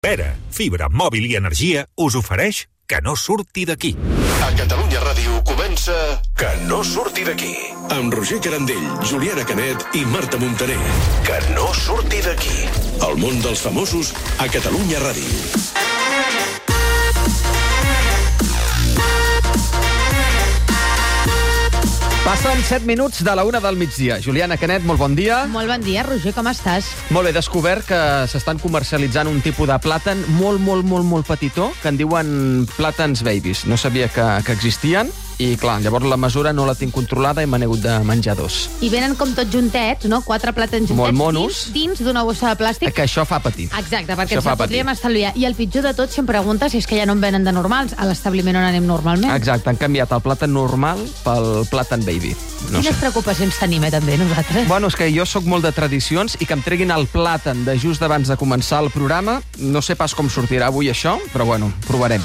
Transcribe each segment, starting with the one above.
Pera, fibra, mòbil i energia us ofereix Que no surti d'aquí. A Catalunya Ràdio comença Que no surti d'aquí. Amb Roger Carandell, Juliana Canet i Marta Montaner. Que no surti d'aquí. El món dels famosos a Catalunya Ràdio. Passen 7 minuts de la 1 del migdia. Juliana Canet, molt bon dia. Molt bon dia, Roger, com estàs? Molt bé, he descobert que s'estan comercialitzant un tipus de plàtan molt petitó, que en diuen plàtans babies. No sabia que existien i, clar, llavors la mesura no la tinc controlada i me n'he hagut de menjar 2. I venen com tots juntets, no? 4 plàtans juntets. Molt monos. Dins d'una bossa de plàstic. Que això fa patir. Exacte, perquè ens podríem estalviar. I el pitjor de tot, si em preguntes, és que ja no en venen de normals a l'establiment on anem normalment. Exacte, han canviat el plàtan normal pel plàtan baby. Quines preocupacions tenim, també, nosaltres? Bueno, és que jo sóc molt de tradicions i que em treguin el plàtan de just abans de començar el programa, no sé pas com sortirà avui això, però bueno, provarem.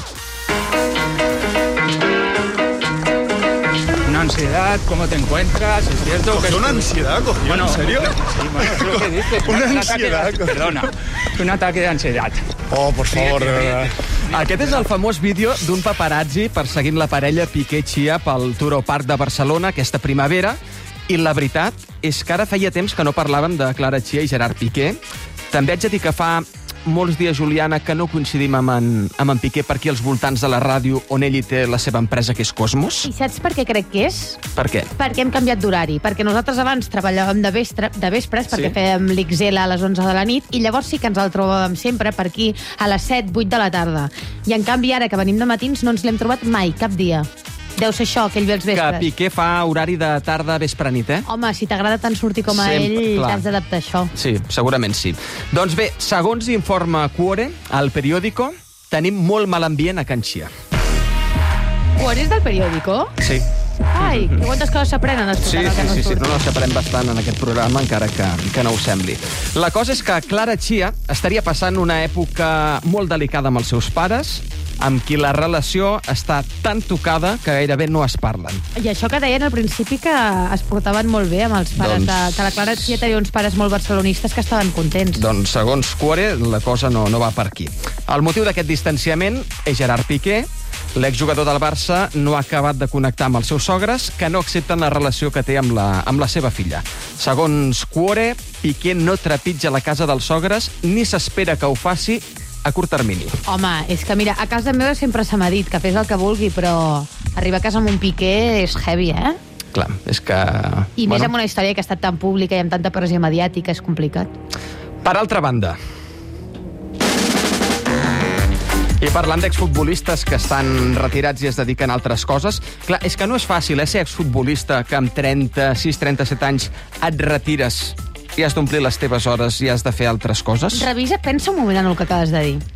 Una ansiedad, ¿cómo te encuentras? ¿Es cierto que ¿Una ansiedad, cogió? Bueno, ¿En serio? Sí, bueno, es lo que dices. Una ansiedad. Perdona, un ataque de ansiedad. Oh, por favor, de verdad. Aquest és el famós vídeo d'un paparazzi perseguint la parella Piqué-Chia pel Turo Park de Barcelona aquesta primavera, i la veritat és que ara feia temps que no parlàvem de Clara Chia i Gerard Piqué. També haig de dir que fa molts dies, Juliana, que no coincidim amb en Piqué per aquí als voltants de la ràdio on ell hi té la seva empresa, que és Cosmos. I saps per què crec que és? Per què? Perquè hem canviat d'horari. Perquè nosaltres abans treballàvem de vespres, perquè fèiem l'XL a les 11 de la nit, i llavors sí que ens el trobàvem sempre per aquí a les 7, 8 de la tarda. I en canvi, ara que venim de matins, no ens l'hem trobat mai, cap dia. Deu ser això, que ell ve els vespres. Que Piqué fa horari de tarda, vespre, nit, eh? Home, si t'agrada tant sortir com a ell, t'has d'adaptar a això. Sí, segurament sí. Doncs bé, segons informa Cuore, al periòdico, tenim molt mal ambient a Can Chia. Cuore és del periòdico? Sí. Ai, que quantes coses s'aprenen escoltant el Que no sí, surti. no, s'aprèn bastant en aquest programa, encara que no ho sembli. La cosa és que Clara Chia estaria passant una època molt delicada amb els seus pares, amb qui la relació està tan tocada que gairebé no es parlen. I això que deien al principi que es portaven molt bé amb els pares, que la Clara Chia tenia uns pares molt barcelonistes que estaven contents. Doncs, segons Cuore, la cosa no va per aquí. El motiu d'aquest distanciament és Gerard Piqué. L'exjugador del Barça no ha acabat de connectar amb els seus sogres, que no accepten la relació que té amb la seva filla. Segons Cuore, Piqué no trepitja la casa dels sogres ni s'espera que ho faci a curt termini. Home, és que mira, a casa meva sempre se m'ha dit que fes el que vulgui, però arribar a casa amb un Piqué és heavy, eh? Clar, és que... I més amb una història que ha estat tan pública i amb tanta pressió mediàtica, és complicat. Per altra banda, i parlant d'exfutbolistes que estan retirats i es dediquen a altres coses, clar, és que no és fàcil, ser exfutbolista que amb 36-37 anys et retires i has d'omplir les teves hores i has de fer altres coses. Revisa, pensa un moment en el que acabes de dir.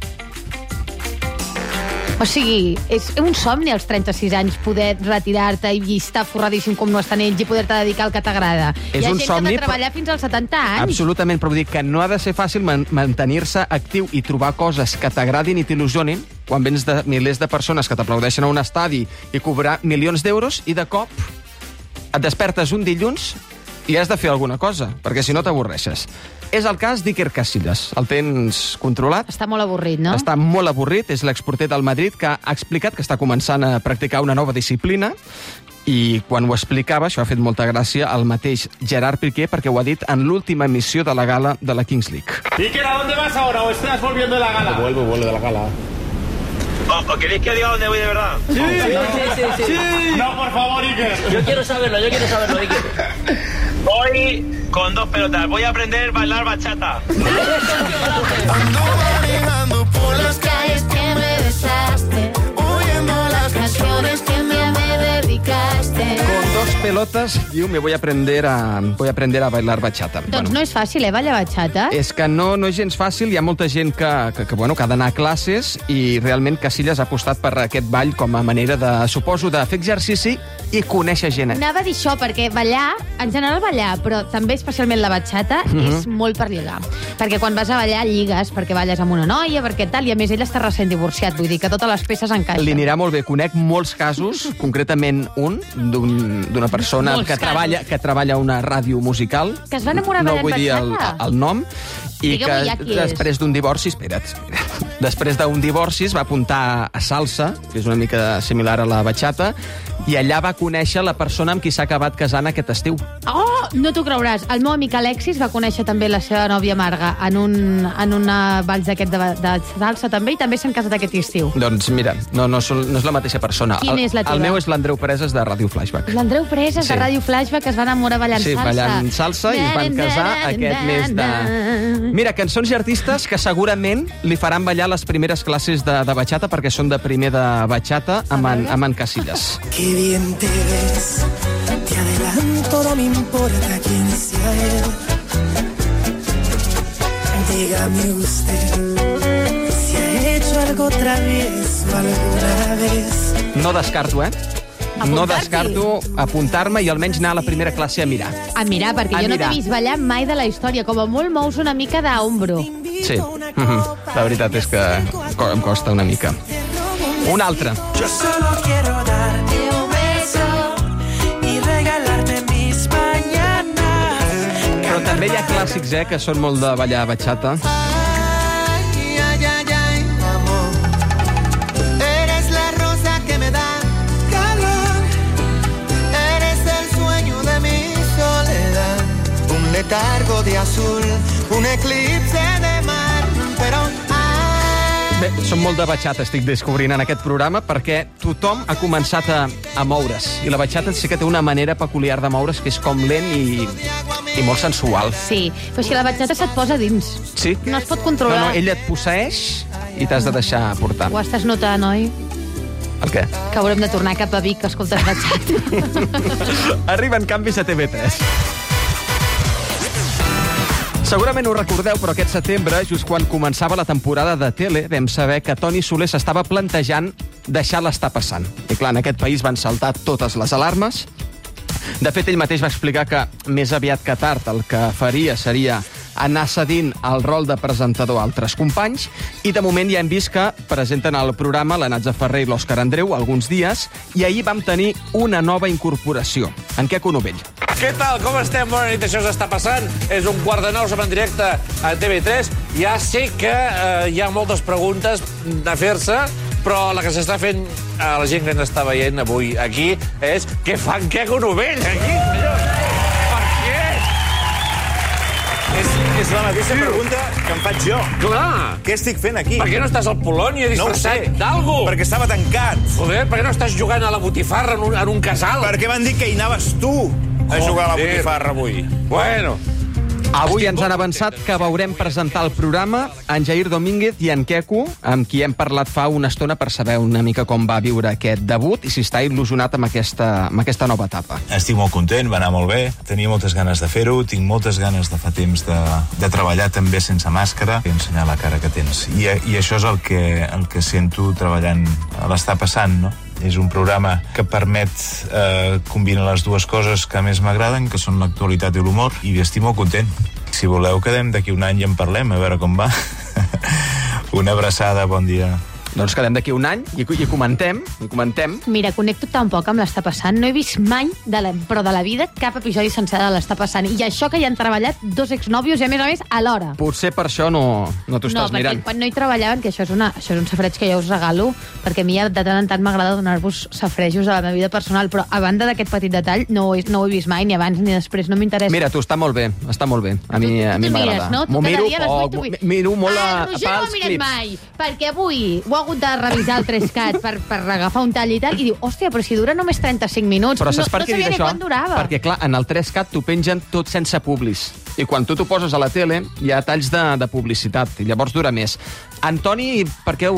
O sigui, és un somni als 36 anys poder retirar-te i estar forradíssim com no estan ells i poder-te dedicar al que t'agrada. És un somni, hi ha gent que ha de treballar fins als 70 anys. Absolutament, però vull dir que no ha de ser fàcil mantenir-se actiu i trobar coses que t'agradin i t'il·lusionin quan vens de milers de persones que t'aplaudeixen a un estadi i cobrar milions d'euros i de cop et despertes un dilluns i has de fer alguna cosa, perquè si no t'avorreixes. És el cas d'Iker Casillas. El tens controlat? Està molt avorrit, no? Està molt avorrit. És l'exporter del Madrid que ha explicat que està començant a practicar una nova disciplina i quan ho explicava, això ha fet molta gràcia al mateix Gerard Piqué perquè ho ha dit en l'última emissió de la gala de la Kings League. Iker, ¿a dónde vas ahora o estás volviendo de la gala? Vuelvo de la gala. ¿O queréis que diga dónde voy de verdad? Sí. No, por favor, Iker. Yo quiero saberlo, Iker. Voy con 2 pelotas. Voy a aprender a bailar bachata. Ando manejando por las calles que me besaste, oyendo las canciones que me dedicaste. Con 2 pelotas, diu, me voy a aprender a bailar bachata. Doncs no és fàcil, ballar bachata? És que no és gens fàcil. Hi ha molta gent que ha d'anar a classes i realment Casillas ha apostat per aquest ball com a manera de, suposo, de fer exercici i conèixer gent. Anava a dir això, perquè ballar, en general ballar, però també especialment la bachata, és molt per lligar. Perquè quan vas a ballar lligues, perquè balles amb una noia, perquè tal, i a més ell està recent divorciat, vull dir que totes les peces encaixen. Li anirà molt bé. Conec molts casos, concretament un, d'una persona Molts que treballa a una ràdio musical. Que es va enamorar no ballant vull dir bachata. el nom. I Digue-m'ho que ja qui és. després d'un divorci... Espera't. Després d'un divorci es va apuntar a salsa, que és una mica similar a la bachata, i allà va conèixer la persona amb qui s'ha acabat casant aquest estiu. Oh, no t'ho creuràs. El meu amic Alexis va conèixer també la seva nòvia Marga en una vals d'aquest de salsa també, i també s'han casat aquest estiu. Doncs mira, no és la mateixa persona. Quin és la teva? El meu és l'Andreu Preses de Ràdio Flashback. L'Andreu Preses, Sí. de Ràdio Flashback, que es va enamorar ballant Sí, salsa. ballant salsa, i es van casar aquest mes de... Mira, cançons i artistes que segurament li faran ballar les primeres classes de bachata, perquè són de primer de bachata amb en Casillas. Qué bien te ves, te adelanto, no me importa quién sea él. Dígame usted si ha hecho algo travieso alguna vez. No descarto, No descarto apuntar-me i almenys anar a la primera classe a mirar. A mirar, perquè jo no t'he vist ballar mai de la història. Com a molt mous una mica d'ombro. Sí, la veritat és que em costa una mica. Un altre. Yo solo quiero darte un beso y regalarte mis mañanas. Però també hi ha clàssics, que són molt de ballar bachata. Ay, ay, ay, ay, amor. Eres la rosa que me da calor. Eres el sueño de mi soledad. Un letargo de azul, un eclipse de mar. Però Bé, són molt de bachata, estic descobrint en aquest programa, perquè tothom ha començat a moure's. I la bachata sí que té una manera peculiar de moure's, que és com lent i molt sensual. Sí, però si la bachata se't posa dins. Sí? No es pot controlar. No, ell et posseeix i t'has de deixar portar. Ho estàs notant, oi? El què? Que haurem de tornar cap a Vic a escoltar bachata. Arriben canvis a TV3. Segurament ho recordeu, però aquest setembre, just quan començava la temporada de tele, vam saber que Toni Soler s'estava plantejant deixar l'estar passant. I clar, en aquest país van saltar totes les alarmes. De fet, ell mateix va explicar que més aviat que tard el que faria seria anar cedint el rol de presentador a altres companys, i de moment ja hem vist que presenten el programa la Natza Ferrer i l'Òscar Andreu alguns dies, i ahir vam tenir una nova incorporació, en Queco Novell. Què tal? Com estem? Bona nit, això s'està passant. És un 8:45, som en directe a TV3. Ja sé que hi ha moltes preguntes a fer-se, però la que s'està fent a la gent que ens està veient avui aquí és què fa en Queco Novell aquí, senyors? Per què? És la mateixa pregunta que em faig jo. Clar. Què estic fent aquí? Per què no estàs al Polònia disfressat d'algú? Perquè estava tancat. Joder, per què no estàs jugant a la botifarra en un casal? Perquè m'han dit que hi anaves tu a jugar a la botifarra avui. Bueno. Avui ens han avançat que veurem presentar el programa en Jair Domínguez i en Queco, amb qui hem parlat fa una estona per saber una mica com va viure aquest debut i si està il·lusionat amb aquesta nova etapa. Estic molt content, va anar molt bé, tenia moltes ganes de fer-ho, tinc moltes ganes de fa temps de treballar també sense màscara i ensenyar la cara que tens. I això és el que sento treballant a l'Està Passant, no? És un programa que permet combinar les dues coses que més m'agraden, que són l'actualitat i l'humor, i estic molt content. Si voleu, quedem d'aquí un any i en parlem, a veure com va. Una abraçada, bon dia. Doncs quedem d'aquí un any i comentem. Mira, connecto tan poc amb l'Està Passant. No he vist mai, però de la vida, cap episodi sencer de l'Està Passant. I això que hi han treballat dos exnòvios i, a més, alhora. Potser per això no t'ho estàs mirant. No, perquè quan no hi treballaven, que això és un safreig que jo us regalo, perquè a mi de tant en tant m'agrada donar-vos safrejos de la meva vida personal, però a banda d'aquest petit detall, no ho he vist mai, ni abans ni després, no m'interessa. Mira, tu, està molt bé. A mi m'agrada. No? M'ho miro poc, miro molt Roger no ho mirat mai, perquè avui ho ha hagut de revisar el 3CAT per agafar un tall i tal, i diu, hòstia, però si dura només 35 minuts. Però saps per què he dit això? Durava. Perquè, clar, en el 3CAT t'ho pengen tot sense publis. I quan tu t'ho poses a la tele, hi ha talls de publicitat, i llavors dura més. Antoni, per què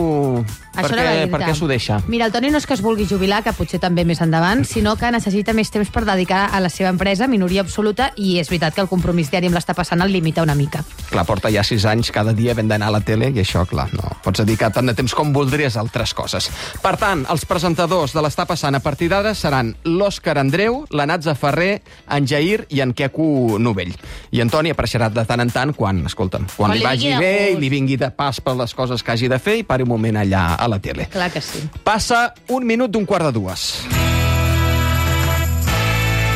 s'ho deixa? Mira, el Toni no és que es vulgui jubilar, que potser també més endavant, sinó que necessita més temps per dedicar a la seva empresa, minoria absoluta, i és veritat que el compromís diari amb l'Està Passant el limita una mica. Clar, porta ja 6 anys cada dia havent d'anar a la tele, i això, clar, no pots dedicar tant de temps com voldries a altres coses. Per tant, els presentadors de l'Està Passant a partir d'ara seran l'Òscar Andreu, la Natza Ferrer, en Jair i en Queco Novell. I Antoni apareixerà de tant en tant quan li vagi bé i li vingui de pas per les coses que hagi de fer i pari un moment allà a la tele. Clar que sí. Passa 1 minut d'1:45.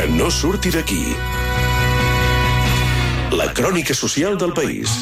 Que no surti d'aquí. La crònica social del país.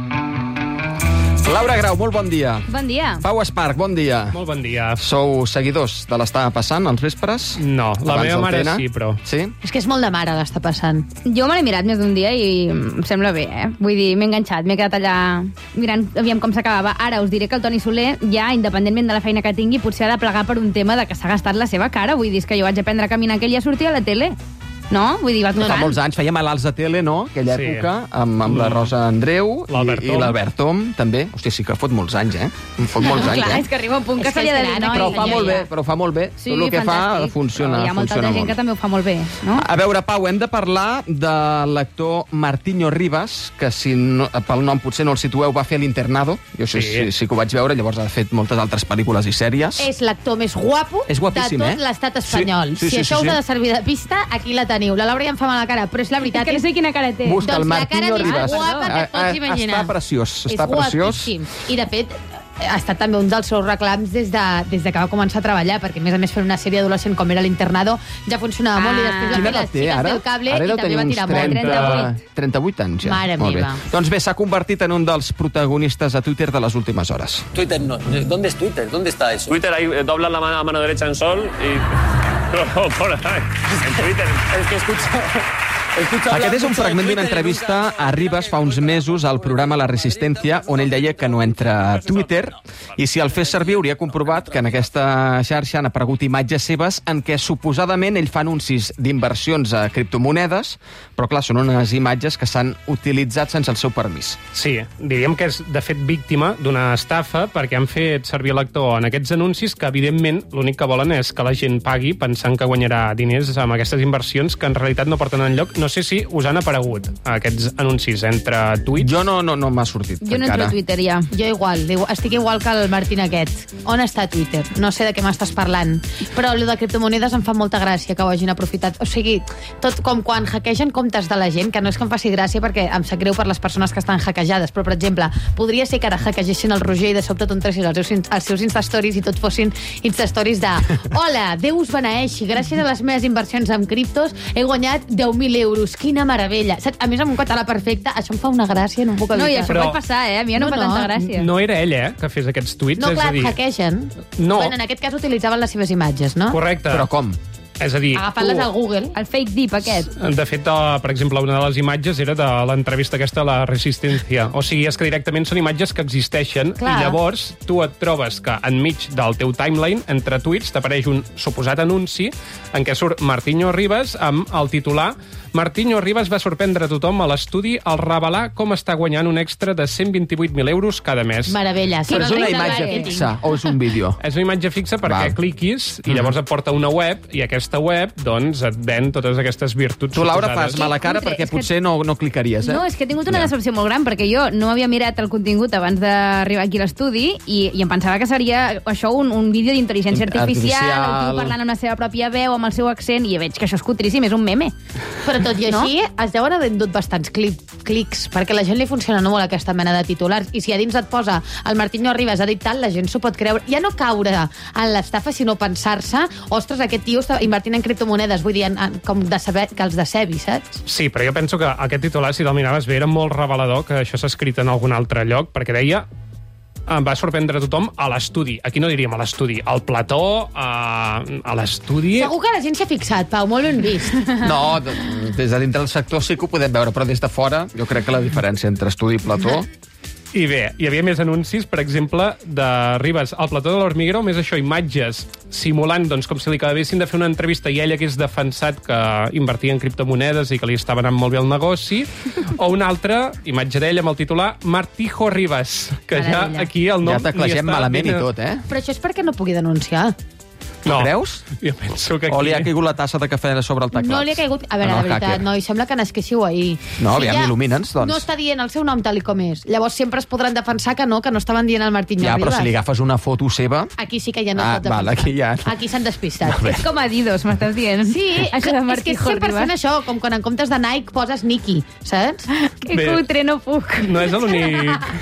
Laura Grau, molt bon dia. Bon dia. Pau Esparc, bon dia. Molt bon dia. Sou seguidors de l'Està passant als vespres? No, la Abans meva del mare Tena? sí, però... Sí? És que és molt de mare l'està passant. Jo me l'he mirat més d'un dia i em sembla bé, eh? Vull dir, m'he enganxat, m'he quedat allà mirant aviam com s'acabava. Ara us diré que el Toni Soler, ja, independentment de la feina que tingui, potser ha de plegar per un tema de que s'ha gastat la seva cara. Vull dir, és que jo vaig aprendre a caminar que ell ja sortia a la tele. No? Vull dir, va tocant. Fa molts anys, feia malalts de tele, no? Aquella època, amb la Rosa Andreu i l'Albert Tom, també. Hòstia, sí que fot molts anys, eh? Fot molts anys, Clar, és que arriba un punt que se li ha de dir, no? Però fa molt bé, Sí, tot el que fantàstic. fa funciona. Però hi ha molta altra gent que també ho fa molt bé, no? A veure, Pau, hem de parlar de l'actor Martiño Rivas, que si no, pel nom potser no el situeu, va fer l'Internado. Jo sí que ho vaig veure, llavors ha fet moltes altres pel·lícules i sèries. És l'actor més guapo És guapíssim, de tot l'estat espanyol. Sí, si això us ha de servir de pista, aquí la teniu. La Laura ja em fa mala cara, però és la veritat. És que no sé quina cara té. Busca el Doncs la Martiño cara Rivas. més guapa que et pots imaginar. Està preciós, És està preciós. guapíssim. I, de fet, ha estat també un dels seus reclams des de que va començar a treballar, perquè, a més a més, fer una sèrie adolescent com era l'Internado ja funcionava molt, i després va Quina fer edat les té, xiques ara? del cable Ara i deu també tenir va uns tirar molt. 38 anys, ja. Mare Molt bé. meva. Doncs bé, s'ha convertit en un dels protagonistes a Twitter de les últimes hores. Twitter no. ¿Dónde es Twitter? ¿Dónde está eso? Twitter, ahí doblas la mano derecha en sol y... por ahí. En Twitter. Es que escucho... Aquest és un fragment d'una entrevista a Rivas fa uns mesos al programa La Resistencia, on ell deia que no entra a Twitter, i si el fes servir hauria comprovat que en aquesta xarxa han aparegut imatges seves en què suposadament ell fa anuncis d'inversions a criptomonedes, però clar, són unes imatges que s'han utilitzat sense el seu permís. Sí, diríem que és, de fet, víctima d'una estafa perquè han fet servir l'actor en aquests anuncis que, evidentment, l'únic que volen és que la gent pagui pensant que guanyarà diners amb aquestes inversions que en realitat no porten enlloc. No sé si us han aparegut aquests anuncis entre tuits. Jo no m'ha sortit Jo no entro a Twitter, ja. Jo igual, estic igual que el Martín aquest. On està Twitter? No sé de què m'estàs parlant. Però el de criptomonedes em fa molta gràcia que ho hagin aprofitat. O sigui, tot com quan hackegen comptes de la gent, que no és que em faci gràcia perquè em sap greu per les persones que estan hackejades, però, per exemple, podria ser que ara hackegessin el Roger i de sobte t'entressin els seus Instastories i tot fossin Instastories de hola, Déu us beneeixi, gràcies a les meves inversions en criptos he guanyat 10.000 euros. Quina meravella. Saps? A més, amb un català perfecte, això em fa una gràcia, no em puc evitar. No, i això pot passar, eh? A mi ja no em fa tanta gràcia. No era ell, que fes aquests tuits. No, és clar, a dir... hackegen. No. Bueno, en aquest cas utilitzaven les seves imatges, no? Correcte. Però com? És a dir, agafant-les al Google. El fake deep aquest. De fet, per exemple, una de les imatges era de l'entrevista aquesta a La Resistencia. O sigui, és que directament són imatges que existeixen. Clar. I llavors tu et trobes que enmig del teu timeline, entre tuits, t'apareix un suposat anunci en què surt Martiño Rivas amb el titular Martiño Rivas va sorprendre a tothom a l'estudi al revelar com està guanyant un extra de 128.000 euros cada mes. Meravella. Però és una imatge fixa o és un vídeo? És una imatge fixa perquè cliquis i llavors et porta una web i aquesta web doncs et ven totes aquestes virtuts Tu, Laura, suposades. fas mala cara perquè potser no clicaries, eh? No, és que he tingut una decepció molt gran, perquè jo no havia mirat el contingut abans d'arribar aquí a l'estudi i em pensava que seria això un vídeo d'intel·ligència artificial, el tio parlant amb la seva pròpia veu, amb el seu accent, i veig que això és cutríssim, és un meme. Però tot i així, es deuen haver endut bastants clics, perquè la gent li funciona no molt aquesta mena de titulars. I si a dins et posa el Martiño Rivas ha dit tal, la gent s'ho pot creure. Ja no caure en l'estafa, sinó pensar-se, ostres, aquest tio està invertint en criptomonedes, vull dir, com de saber que els decebi, saps? Sí, però jo penso que aquest titular, si te'l miraves bé, era molt revelador que això s'ha escrit en algun altre lloc, perquè deia va sorprendre tothom a l'estudi. Aquí no diríem a l'estudi, al plató, a l'estudi... Segur que la gent s'ha fixat, Pau, molt ben vist. No, des de dintre del sector sí que ho podem veure, però des de fora jo crec que la diferència entre estudi i plató... I bé, hi havia més anuncis, per exemple, de Rivas al plató de l'Hormiguero, més això, imatges simulant, doncs, com si li acabessin de fer una entrevista i ell hagués defensat que invertia en criptomonedes i que li estava anant molt bé el negoci, o una altra imatge d'ell amb el titular Martijo Rivas, que ja aquí el nom... Ja t'aclagem malament i tot, eh? Però això és perquè no pugui denunciar. No. Creus? Jo penso que aquí... O li ha caigut la tassa de cafè sobre el teclat? No li ha caigut... A veure, la veritat, no, i sembla que n'esquéssiu ahir. No, aviam, il·lumina'ns, doncs. No està dient el seu nom tal com és. Llavors sempre es podran defensar que no estaven dient el Martiño Rivas. Ja, però si li agafes una foto seva... Aquí sí que ja no es pot defensar. Val, aquí ja... Aquí s'han despistat. És com Adidas, m'estàs dient. Sí, això de és que és 100% això, com quan en comptes de Nike poses Nike, saps? Que cutre, no puc. No és l'únic...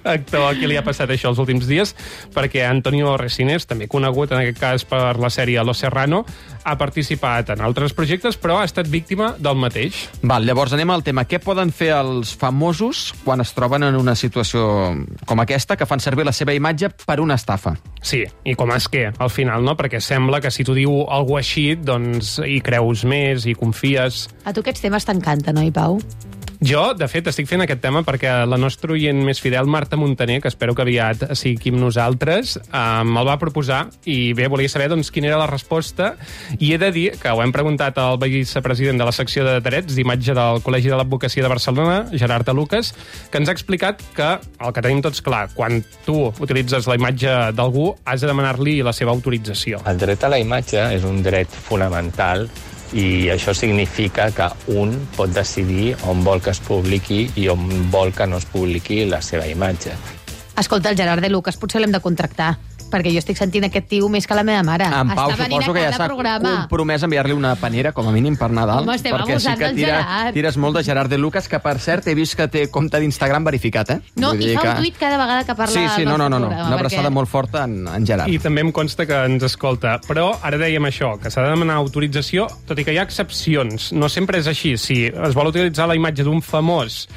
actor a qui li ha passat això els últims dies, perquè Antonio Resines, també conegut en aquest cas per la sèrie Los Serrano, ha participat en altres projectes, però ha estat víctima del mateix. Val, llavors anem al tema. Què poden fer els famosos quan es troben en una situació com aquesta, que fan servir la seva imatge per una estafa? Sí, i com és que, al final, no? Perquè sembla que si tu diu alguna així, doncs hi creus més, hi confies. A tu aquests temes t'encanten, oi, Pau? Jo, de fet, estic fent aquest tema perquè la nostra oient més fidel, Marta Montaner, que espero que aviat sigui aquí amb nosaltres, me'l va proposar i bé, volia saber doncs, quina era la resposta, i he de dir que ho hem preguntat al vicepresident de la secció de drets d'imatge del Col·legi de l'Advocacia de Barcelona, Gerard de Lucas, que ens ha explicat que el que tenim tots clar, quan tu utilitzes la imatge d'algú, has de demanar-li la seva autorització. El dret a la imatge és un dret fonamental i això significa que un pot decidir on vol que es publiqui i on vol que no es publiqui la seva imatge. Escolta, el Gerard de Lucas potser l'hem de contractar, perquè jo estic sentint aquest tio més que la meva mare. En Pau Està venint suposo que ja s'ha compromès a enviar-li una panera, com a mínim, per Nadal. Home, estem perquè sí abusant que del Gerard. tires molt de Gerard de Lucas, que per cert he vist que té compte d'Instagram verificat, eh? No, Vull i dir fa que... un tuit cada vegada que parla Sí, del no. programa, Una abraçada perquè... molt forta en Gerard. I també em consta que ens escolta. Però ara dèiem això, que s'ha de demanar autorització, tot i que hi ha excepcions. No sempre és així. Si es vol utilitzar la imatge d'un famós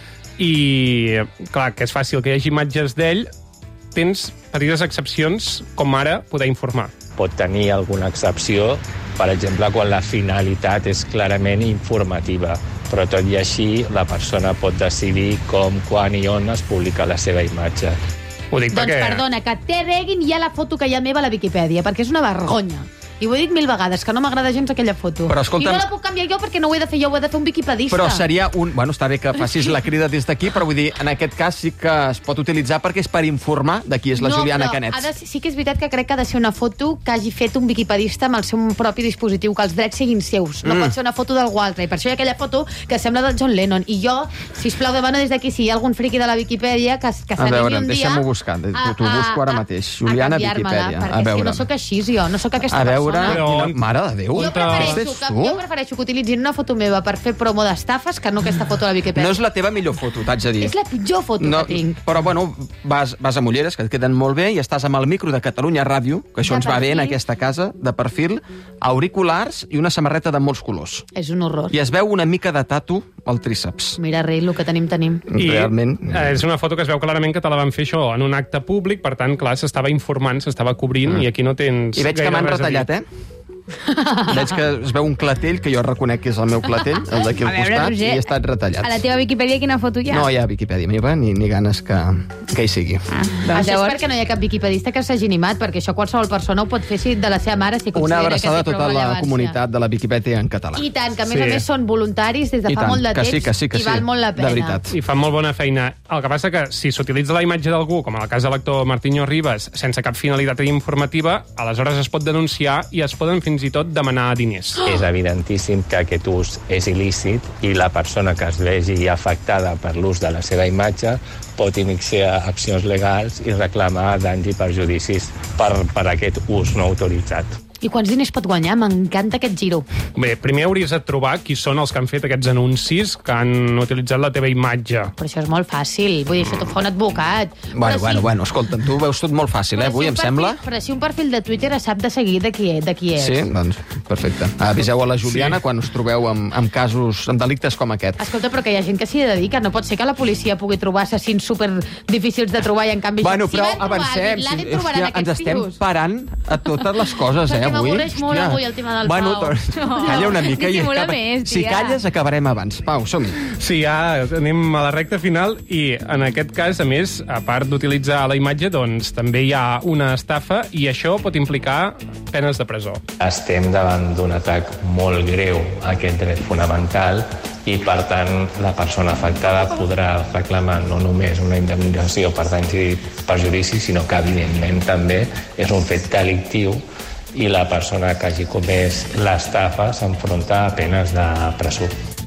i, clar, que és fàcil que hi hagi imatges d'ell, tens petites excepcions, com ara poder informar. Pot tenir alguna excepció, per exemple, quan la finalitat és clarament informativa, però tot i així la persona pot decidir com, quan i on es publica la seva imatge. Ho dic Doncs perdona, que treguin ja la foto que hi ha meva a la Viquipèdia, perquè és una vergonya. I ho he dit 1000 vegades, que no m'agrada gens aquella foto. Però escolta'm... I no la puc canviar jo perquè no ho he de fer jo, ho he de fer un viquipedista. Però seria un... Bueno, està bé que facis la crida des d'aquí, però vull dir, en aquest cas sí que es pot utilitzar perquè és per informar de qui és la Juliana Canet. No, sí que és veritat que crec que ha de ser una foto que hagi fet un viquipedista amb el seu propi dispositiu, que els drets siguin seus. No pot ser una foto d'algú altre. I per això hi ha aquella foto que sembla del John Lennon. I jo, sisplau, demano des d'aquí, si hi ha algun friqui de la Viquipèdia, que s'animi un dia... deixa'm-ho buscar. T'ho busco ara mateix. Juliana Viquipèdia. A veure. És que no sóc així, jo. No sóc aquesta persona. Mare de Déu. Jo prefereixo que utilitzin una foto meva per fer promo d'estafes que no aquesta foto a la Viquipèdia. No és la teva millor foto, t'haig de dir. És la pitjor foto que tinc. Però, bueno, vas a Mulleres, que et queden molt bé, i estàs amb el micro de Catalunya Ràdio, que això ens va bé en aquesta casa, de perfil, auriculars i una samarreta de molts colors. És un horror. I es veu una mica de tatu al tríceps. Mira, rei, el que tenim. I realment... és una foto que es veu clarament que te la van fer això en un acte públic, per tant, clar, s'estava informant, s'estava cobrint, i aquí no tens... I veig que m'han retallat, eh? Veig que es veu un clatell, que jo reconec que és el meu clatell, el d'aquí al costat, i he estat retallat. A la teva Viquipèdia quina foto hi ha? No hi ha Viquipèdia meva, ni ganes que hi sigui. Això és perquè no hi ha cap viquipedista que s'hagi animat, perquè això qualsevol persona ho pot fer de la seva mare si Una considera que abraçada a té tota prou la rellevància. comunitat de la Viquipèdia en català. I tant, que a més a més són voluntaris des de fa molt de temps i val molt la pena. De veritat. I fan molt bona feina. El que passa que si s'utilitza la imatge d'algú, com en el cas de l'actor Martiño Rivas, sense cap finalitat informativa, aleshores es pot denunciar i es poden fins i tot demanar diners. És evidentíssim que aquest ús és il·lícit i la persona que es vegi afectada per l'ús de la seva imatge pot iniciar accions legals i reclamar danys i perjudicis per aquest ús no autoritzat. I quants diners pot guanyar? M'encanta aquest giro. Bé, primer hauries de trobar qui són els que han fet aquests anuncis que han utilitzat la teva imatge. Però això és molt fàcil. Vull dir, això t'ho fa un advocat. Bueno, escolta'm, tu ho veus tot molt fàcil, avui, em sembla. Però si un perfil de Twitter sap de seguir de qui és. Sí, doncs, perfecte. Aviseu a la Juliana quan us trobeu amb casos, amb delictes com aquest. Escolta, però que hi ha gent que s'hi dedica. No pot ser que la policia pugui trobar assassins super difícils de trobar i en canvi... Bueno, però avancem. Ens estem parant a totes les coses, avui. M'avorreix molt avui el tema del Pau. Calla una mica i si calles acabarem abans. Pau, som-hi. Sí, ja anem a la recta final i en aquest cas, a més, a part d'utilitzar la imatge, doncs també hi ha una estafa i això pot implicar penes de presó. Estem davant d'un atac molt greu a aquest dret fonamental i, per tant, la persona afectada podrà reclamar no només una indemnització per danys i perjudicis, sinó que, evidentment, també és un fet delictiu i la persona que hagi comès l'estafa s'enfronta a penes de presó.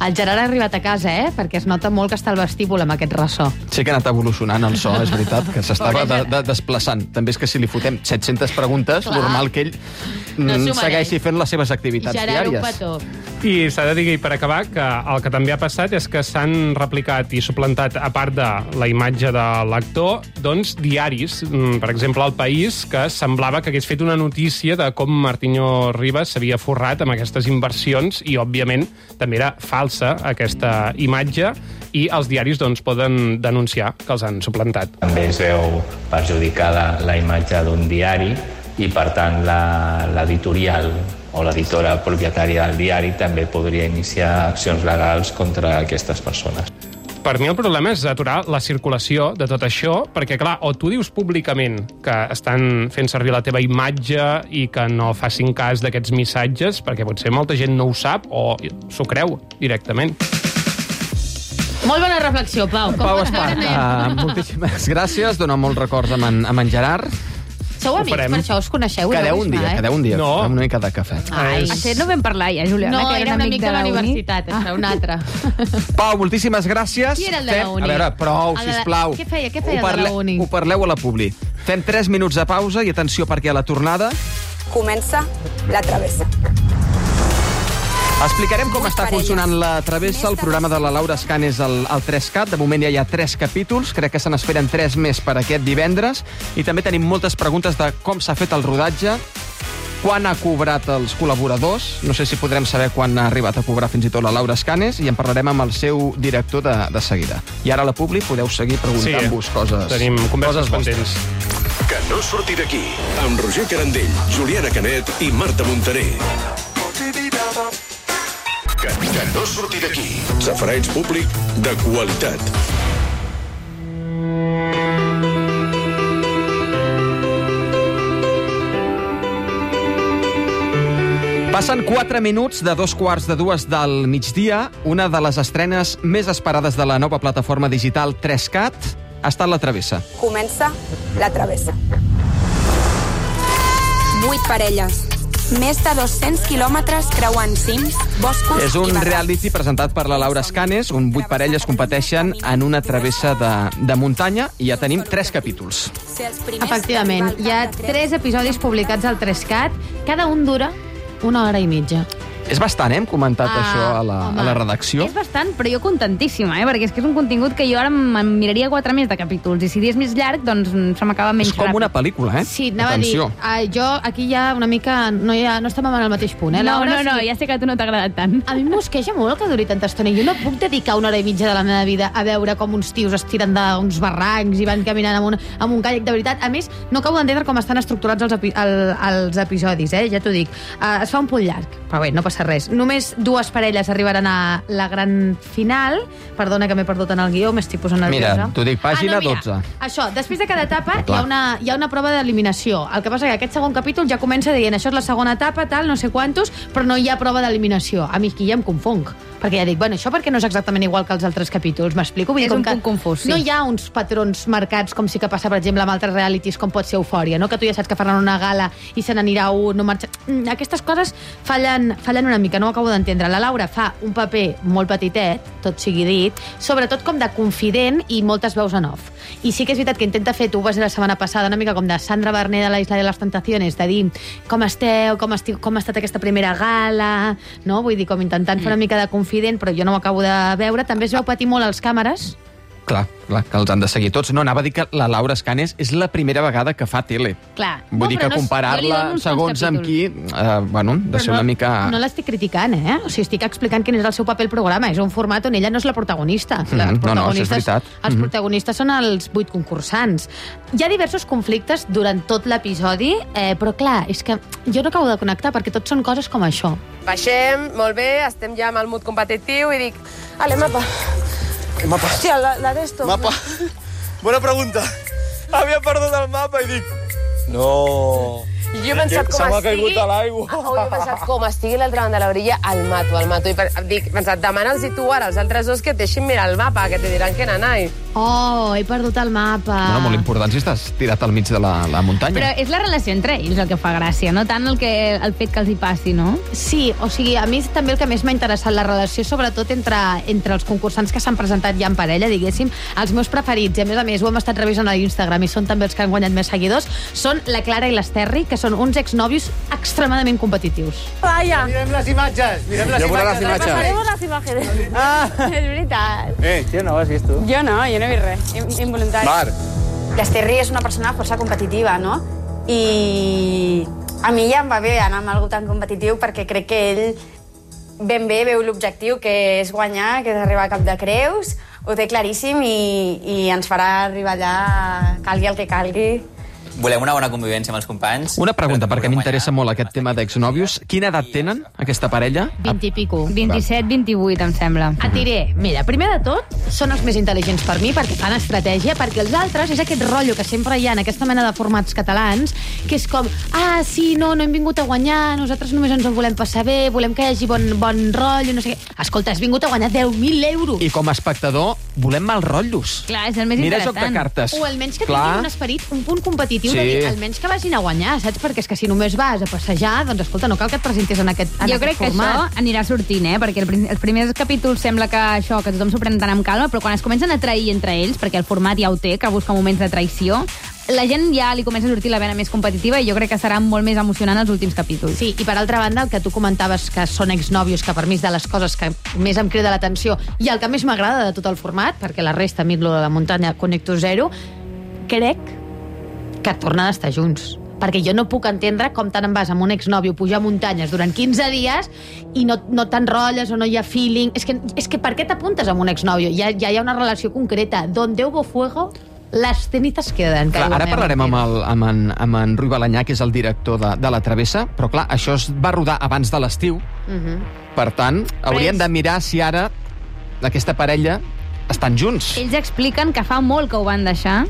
El Gerard ha arribat a casa, perquè es nota molt que està al vestíbul amb aquest ressò. Sí que ha anat evolucionant el so, és veritat, que s'estava desplaçant. També és que si li fotem 700 preguntes, normal que ell segueixi fent les seves activitats diàries. I s'ha de dir, i per acabar, que el que també ha passat és que s'han replicat i suplantat, a part de la imatge de l'actor, doncs diaris. Per exemple, El País, que semblava que hagués fet una notícia de com Martiño Rivas s'havia forrat amb aquestes inversions i, òbviament, també era falsa aquesta imatge i els diaris doncs, poden denunciar que els han suplantat. També es veu perjudicada la imatge d'un diari i, per tant, l'editorial o l'editora propietària del diari també podria iniciar accions legals contra aquestes persones. Per mi el problema és aturar la circulació de tot això, perquè, clar, o tu dius públicament que estan fent servir la teva imatge i que no facin cas d'aquests missatges, perquè potser molta gent no ho sap o s'ho creu directament. Molt bona reflexió, Pau. Pau Esparta, moltíssimes gràcies. Dona molts records amb en Gerard. Sou amics, per això us coneixeu. Quedeu un dia, no. amb una mica de cafè. Això no vam parlar ja, Juliana. No, que era un amic de la universitat, això, un altre. Pau, moltíssimes gràcies. Qui era el de la uni? A veure, prou, sisplau. Què feia el de la uni? Ho parleu a la Publi. Fem 3 minuts de pausa i atenció perquè a la tornada comença la travessa. Explicarem com està funcionant la travessa, el programa de la Laura Escanes al 3CAT. De moment ja hi ha 3 capítols, crec que se n'esperen 3 més per aquest divendres. I també tenim moltes preguntes de com s'ha fet el rodatge, quan ha cobrat els col·laboradors, no sé si podrem saber quan ha arribat a cobrar fins i tot la Laura Escanes, i en parlarem amb el seu director de seguida. I ara a la Publi podeu seguir preguntant-vos coses. Tenim converses pendents. Que no surti d'aquí, amb Roger Carandell, Juliana Canet i Marta Montaner. Que no surti d'aquí. Safareig públic de qualitat. Passen 4 minuts de 2:15 del migdia. Una de les estrenes més esperades de la nova plataforma digital 3CAT ha estat La Travessa. Comença la travessa. 8 parelles. Més de 200 quilòmetres creuant cims, boscos És un i barrancs. reality presentat per la Laura Escanes, on 8 parelles competeixen en una travessa de muntanya i ja tenim 3 capítols. Efectivament, hi ha 3 episodis publicats al 3CAT, cada un dura 1 hora i mitja. És bastant, hem comentat això a la redacció. És bastant, però jo contentíssima, perquè és que és un contingut que jo ara me'n miraria 4 més de capítols, i si és més llarg, doncs se m'acaba menys És com una pel·lícula, Sí, anava a dir, jo aquí ja una mica no estem en el mateix punt, Laura? No, ja sé que a tu no t'ha agradat tant. A mi m'osqueja molt que duri tanta estona. Jo no puc dedicar 1 hora i mitja de la meva vida a veure com uns tios es tiren d'uns barrancs i van caminant amb un kayak. De veritat, a més, no acabo d'entendre com estan estructurats els episodis, ja t'ho dic. Es fa un punt llarg, però bé, no passa res. Només 2 parelles arribaran a la gran final. Perdona que m'he perdut en el guió, m'estic posant nerviosa. Mira, t'ho dic, pàgina 12. Això, després de cada etapa hi ha una prova d'eliminació. El que passa que aquest segon capítol ja comença dient això és la segona etapa, tal, no sé quantos, però no hi ha prova d'eliminació. A mi aquí ja em confonc, perquè ja dic, bueno, això perquè no és exactament igual que els altres capítols, m'explico? És un punt confús, sí. No hi ha uns patrons marcats com sí que passa, per exemple, amb altres realities, com pot ser Eufòria, no? Que tu ja saps que faran una gala i se n'anirà un, no marxa... Aquestes coses fallen una mica, no ho acabo d'entendre. La Laura fa un paper molt petitet, tot sigui dit, sobretot com de confident i moltes veus en off. I sí que és veritat que intenta fer, tu ho vas dir la setmana passada, una mica com de Sandra Barner de la Isla de les Tentaciones, de dir com esteu, com ha estat aquesta primera gala, no? Vull dir, com intentant fer una mica de confident, però jo no ho acabo de veure. També es veu patir molt els càmeres. Clar, que els han de seguir tots. No, anava a dir que la Laura Escanes és la primera vegada que fa tele. Clar. Vull dir que comparar-la segons amb qui, de ser una mica... No l'estic criticant, O sigui, estic explicant quin és el seu paper al programa. És un format on ella no és la protagonista. No, és veritat. Els protagonistes són els 8 concursants. Hi ha diversos conflictes durant tot l'episodi, però clar, és que jo no acabo de connectar perquè tot són coses com això. Baixem, molt bé, estem ja amb el mood competitiu i dic, ale, mapa. ¿Qué mapa? Hòstia, la d'esto. Mapa. Buena pregunta. Havia perdut el mapa i dic... No... Jo he pensat com se m'ha caigut a l'aigua. Jo he pensat com estigui a l'altra banda de l'orilla, el mato. I he pensat, demana'ls i tu ara als altres dos que et deixin mirar el mapa, que te diran que n'anai. Oh, he perdut el mapa. Bueno, molt important si estàs tirat al mig de la muntanya. Però és la relació entre ells el que fa gràcia, no tant el fet que els hi passi, no? Sí, o sigui, a mi també el que més m'ha interessat la relació, sobretot entre els concursants que s'han presentat ja en parella, diguéssim, els meus preferits, i a més ho hem estat revisant a Instagram i són també els que han guanyat més seguidors, són la Clara i l'Esterri, que són uns exnòvios extremadament competitius. Vaya. Mirem les imatges, Repasaremos las imágenes. Es veritat. Tio, no ho has vist tu? Jo no he vist res. Involuntari. L'Esterri és una persona força competitiva, no? I a mi ja em va bé anar amb algú tan competitiu perquè crec que ell ben bé veu l'objectiu, que és guanyar, que és arribar a Cap de Creus, ho té claríssim i ens farà arribar allà, calgui el que calgui. Volem una bona convivència amb els companys. Una pregunta, perquè m'interessa molt aquest tema d'exnòvios. Quina edat tenen, aquesta parella? 20 i pico. 27, 28, em sembla. Et diré, mira, primer de tot, són els més intel·ligents per mi, perquè fan estratègia, perquè els altres és aquest rotllo que sempre hi ha en aquesta mena de formats catalans, que és com, sí, no hem vingut a guanyar, nosaltres només ens ho volem passar bé, volem que hi hagi bon rotllo, no sé què. Escolta, has vingut a guanyar 10.000 euros. I com a espectador, volem mal rotllos. Clar, és el més interessant. Mira joc de cartes. O almenys que tinguin un esperit, un punt competitiu, de dir, almenys que vagin a guanyar, saps? Perquè és que si només vas a passejar, doncs escolta, no cal que et presentis en aquest format. Jo crec que això anirà sortint, perquè els primers capítols sembla que tothom s'ho pren tant amb calma, però quan es comencen a trair entre ells, perquè el format ja ho té, que busca moments de traïció, la gent ja li comença a sortir la vena més competitiva i jo crec que serà molt més emocionant els últims capítols. Sí, i per altra banda, el que tu comentaves que són exnòvios, que per mi és de les coses que més em crida l'atenció i el que més m'agrada de tot el format, perquè la resta, a mi, lo de la muntanya, Connecto Zero, crec que tornen a estar junts. Perquè jo no puc entendre com tant em vas amb un exnòvio pujar muntanyes durant 15 dies i no t'enrotlles o no hi ha feeling. És que per què t'apuntes amb un exnòvio? Ja hi ha una relació concreta. Donde hubo fuego, les cenizas queden. Clar, ara parlarem amb en Rui Balanyà, que és el director de La Travessa, però clar, això es va rodar abans de l'estiu. Per tant, hauríem de mirar si ara aquesta parella estan junts. Ells expliquen que fa molt que ho van deixar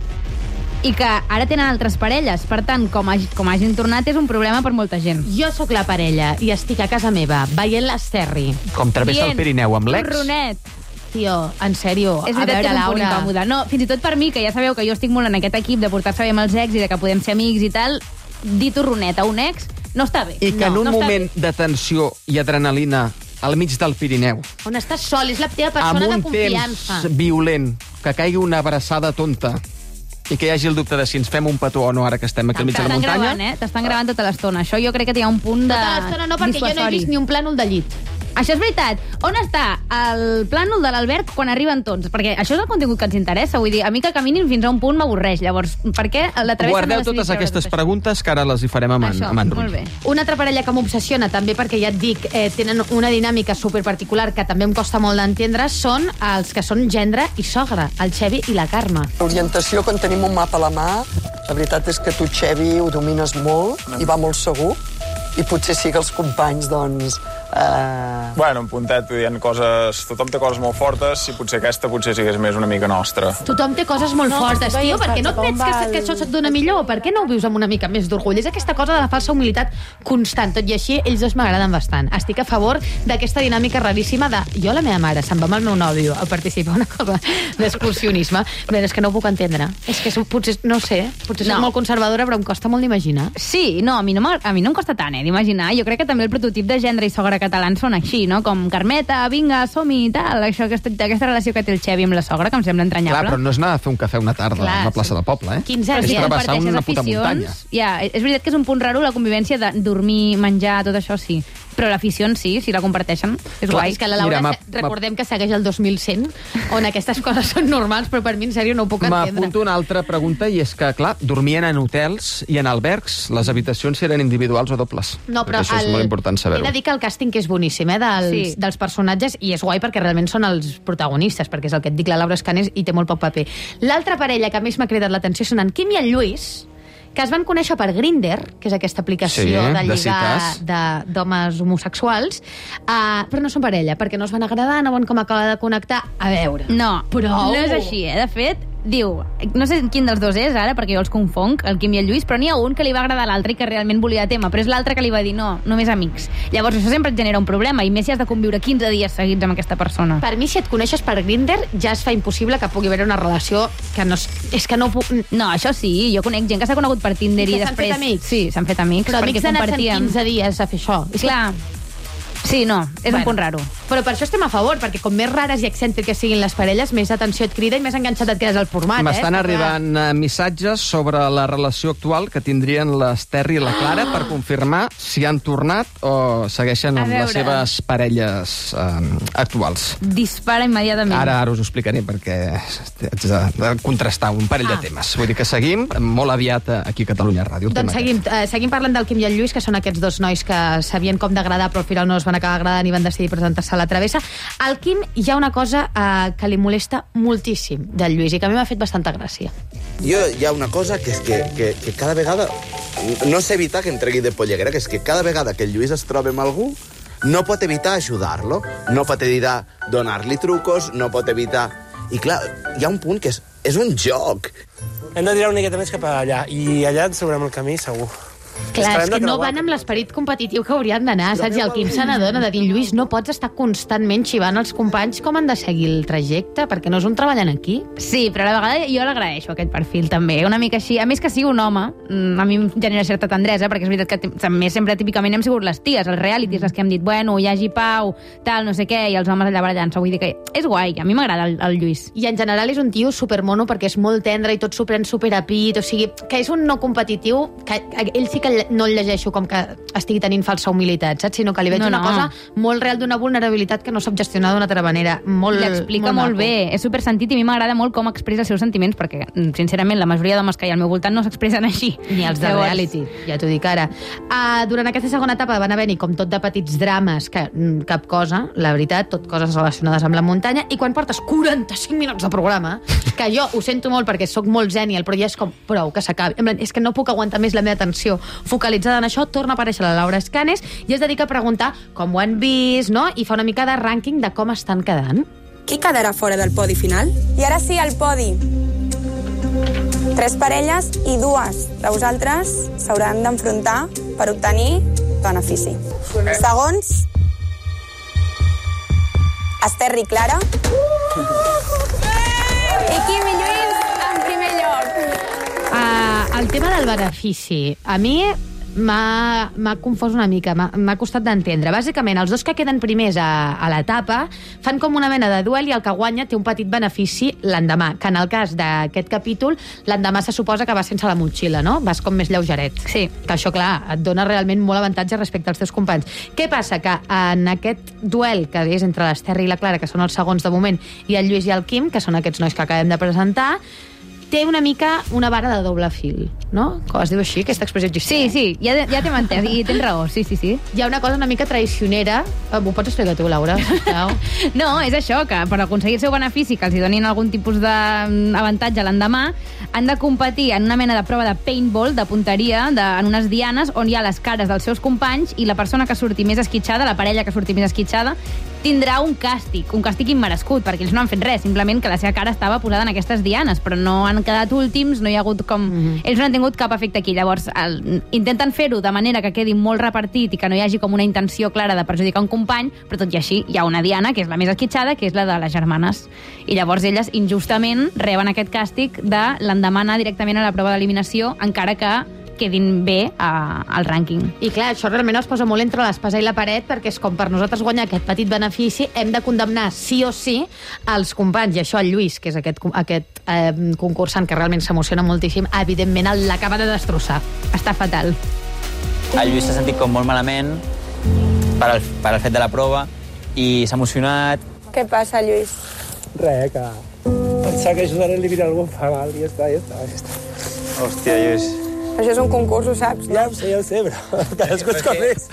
i que ara tenen altres parelles. Per tant, com hagin tornat, és un problema per molta gent. Jo sóc la parella i estic a casa meva veient l'Esterri. Com travessa el Pirineu amb l'ex. Turronet. Tio, en sèrio, és veritat que és un punt incòmode. No, fins i tot per mi, que ja sabeu que jo estic molt en aquest equip de portar-se bé amb els ex i de que podem ser amics i tal, dir turronet a un ex no està bé. I que en un moment de tensió i adrenalina al mig del Pirineu, on estàs sol, és la teva persona de confiança, amb un temps violent, que caigui una abraçada tonta i que hi hagi el dubte de si ens fem un petó o no ara que estem aquí al mig de la muntanya. T'estan gravant tota l'estona. Això jo crec que hi ha un punt de tota l'estona no, perquè jo no he vist ni un plànol de llit. Això és veritat. On està el plànol de l'Albert quan arriben tots? Perquè això és el contingut que ens interessa. Vull dir, a mi que caminin fins a un punt m'avorreix. Llavors, per què la Travessa... Guardeu totes aquestes preguntes que ara les hi farem amb en Rui. Molt bé. Una altra parella que m'obsessiona també, perquè ja et dic, tenen una dinàmica superparticular que també em costa molt d'entendre, són els que són gendre i sogra, el Xevi i la Carme. L'orientació, quan tenim un mapa a la mà, la veritat és que tu, Xevi, ho domines molt i va molt segur, i potser sí que els companys, doncs... Bueno, un puntet, dient coses... Tothom té coses molt fortes i potser aquesta sí que és més una mica nostra. Tothom té coses molt fortes, tio, perquè no et penses que això se't dona millor? Per què no ho vius amb una mica més d'orgull? És aquesta cosa de la falsa humilitat constant. Tot i així, ells dos m'agraden bastant. Estic a favor d'aquesta dinàmica raríssima de... Jo, la meva mare, se'n va amb el meu nòvio a participar en una cosa d'excursionisme. Bé, és que no ho puc entendre. És que potser, no sé, potser soc molt conservadora, però em costa molt d'imaginar. Sí, no, a mi no em costa tant, d'imaginar. Jo crec que també el prototip de gendre i sogra catalans són així, no? Com Carmeta, vinga, som-hi i tal. Aquesta relació que té el Xevi amb la sogra, que em sembla entranyable. Clar, però no és anar a fer un cafè una tarda a la plaça del poble, 15 és travessar una puta muntanya. Ja, és veritat que és un punt raro la convivència de dormir, menjar, tot això sí. Però l'afició en sí, si la comparteixen, és guai. És que la Laura, recordem que segueix el 2100, on aquestes coses són normals, però per mi, en sèrio, no ho puc entendre. M'apunto una altra pregunta, i és que, clar, dormien en hotels i en albergs, les habitacions eren individuals o dobles. No, però això és molt important saber-ho. He de dir que el càsting que és boníssim, dels personatges, i és guai perquè realment són els protagonistes, perquè és el que et dic, la Laura Escanes, i té molt poc paper. L'altra parella que més m'ha cridat l'atenció són en Quim i en Lluís, que es van conèixer per Grindr, que és aquesta aplicació de lligar d'homes homosexuals, però no són parella, perquè no es van agradar, no van com acabar de connectar. A veure. No, no és així, De fet, diu, no sé quin dels dos és ara, perquè jo els confonc, el Quim i el Lluís, però n'hi ha un que li va agradar a l'altre i que realment volia tema, però és l'altre que li va dir no, només amics. Llavors això sempre et genera un problema, i més si has de conviure 15 dies seguits amb aquesta persona. Per mi, si et coneixes per Grindr, ja es fa impossible que pugui haver una relació que no... És que no puc... No, això sí, jo conec gent que s'ha conegut per Tinder i després... S'han fet amics? Sí, s'han fet amics. Però amics d'anar-se'n 15 dies a fer això. Clar. Sí, no, és un punt raro. Però per això estem a favor, perquè com més rares i excèntriques siguin les parelles, més atenció et crida i més enganxat et quedes al format. M'estan arribant missatges sobre la relació actual que tindrien l'Ester i la Clara per confirmar si han tornat o segueixen amb les seves parelles actuals. Dispara immediatament. Ara us ho explicaré perquè haig de contrastar un parell de temes. Vull dir que seguim molt aviat aquí a Catalunya Ràdio. Doncs seguim parlant del Quim i el Lluís, que són aquests dos nois que sabien com d'agradar, però al final no es van acabar agradant i van decidir presentar-se a la travessa. Al Quim hi ha una cosa que li molesta moltíssim del Lluís i que a mi m'ha fet bastanta gràcia. Jo hi ha una cosa que és que cada vegada no sé evitar que em tregui de polleguera, que és que cada vegada que el Lluís es troba amb algú no pot evitar ajudar-lo, no pot evitar donar-li trucos, no pot evitar... I clar, hi ha un punt que és un joc. Hem de tirar una miqueta més cap allà, i allà ens trobarem el camí, segur. Clar, és que no van amb l'esperit competitiu que haurien d'anar, saps? I el Quim se n'adona de dir, Lluís, no pots estar constantment xivant els companys com han de seguir el trajecte, perquè no és un treball en equip. Sí, però a la vegada jo l'agraeixo, aquest perfil, també. Una mica així. A més que sigui un home, a mi em genera certa tendresa, perquè és veritat que també sempre típicament hem sigut les ties, els realities, les que hem dit, bueno, hi hagi pau, tal, no sé què, i els homes allà barallant-se. Vull dir que és guai, a mi m'agrada el Lluís. I en general és un tio supermono perquè és molt tendre i tot s'ho pren superapit, o sigui, que és un no competitiu, que ell sí que no el llegeixo com que estigui tenint falsa humilitat, saps? Sinó que li veig una cosa molt real d'una vulnerabilitat que no sap gestionar d'una altra manera. L'explica molt bé, és supersentit i a mi m'agrada molt com expressa els seus sentiments, perquè, sincerament, la majoria d'homes que hi ha al meu voltant no s'expressen així. Ni els de reality, ja t'ho dic ara. Durant aquesta segona etapa van haver-hi com tot de petits drames, que cap cosa, la veritat, tot coses relacionades amb la muntanya, i quan portes 45 minuts de programa, que jo ho sento molt perquè sóc molt genial, però ja és com, prou, que s'acabi. És que no puc aguantar més la meva atenció focalitzada en això, torna a aparèixer la Laura Escanes i es dedica a preguntar com ho han vist, no? I fa una mica de rànquing de com estan quedant. Qui quedarà fora del podi final? I ara sí, el podi. 3 parelles i 2 de vosaltres s'hauran d'enfrontar per obtenir benefici. Segons Ester i Clara i Quim i Lluís en primer lloc. El tema del benefici, a mi m'ha confós una mica, m'ha costat d'entendre. Bàsicament, els dos que queden primers a l'etapa fan com una mena de duel i el que guanya té un petit benefici l'endemà, que en el cas d'aquest capítol, l'endemà se suposa que vas sense la motxilla, no? Vas com més lleugeret. Sí. Que això, clar, et dona realment molt avantatge respecte als teus companys. Què passa? Que en aquest duel que és entre l'Ester i la Clara, que són els segons de moment, i el Lluís i el Quim, que són aquests nois que acabem de presentar, té una mica una vara de doble fil, no? Com es diu així, aquesta expressió existeix. Sí, ja t'hem entès, i tens raó, sí. Hi ha una cosa una mica traicionera. Ho pots explicar tu, Laura? No, és això, que per aconseguir el seu benefici, que els hi donin algun tipus d'avantatge l'endemà, han de competir en una mena de prova de paintball, de punteria, en unes dianes on hi ha les cares dels seus companys i la persona que surti més esquitxada, la parella que surti més esquitxada, tindrà un càstig immerescut, perquè ells no han fet res, simplement que la seva cara estava posada en aquestes dianes, però no han quedat últims, no hi ha hagut com... Ells no han tingut cap efecte aquí. Llavors, intenten fer-ho de manera que quedi molt repartit i que no hi hagi com una intenció clara de perjudicar un company, però tot i així hi ha una diana, que és la més esquitxada, que és la de les germanes. I llavors elles, injustament, reben aquest càstig de l'endemà anar directament a la prova d'eliminació, encara que quedin bé al rànquing. I clar, això realment es posa molt entre l'espasa i la paret, perquè és com per nosaltres guanyar aquest petit benefici, hem de condemnar sí o sí els companys, i això el Lluís, que és aquest concursant que realment s'emociona moltíssim, evidentment l'acaba de destrossar. Està fatal. El Lluís s'ha sentit com molt malament per al fet de la prova i s'ha emocionat. Què passa, Lluís? Res, que pensava que ajudaré a eliminar algun fanal i ja està. Hòstia, Lluís. Això és un concurs, ho saps? Ja ho sé, però cadascú és com és.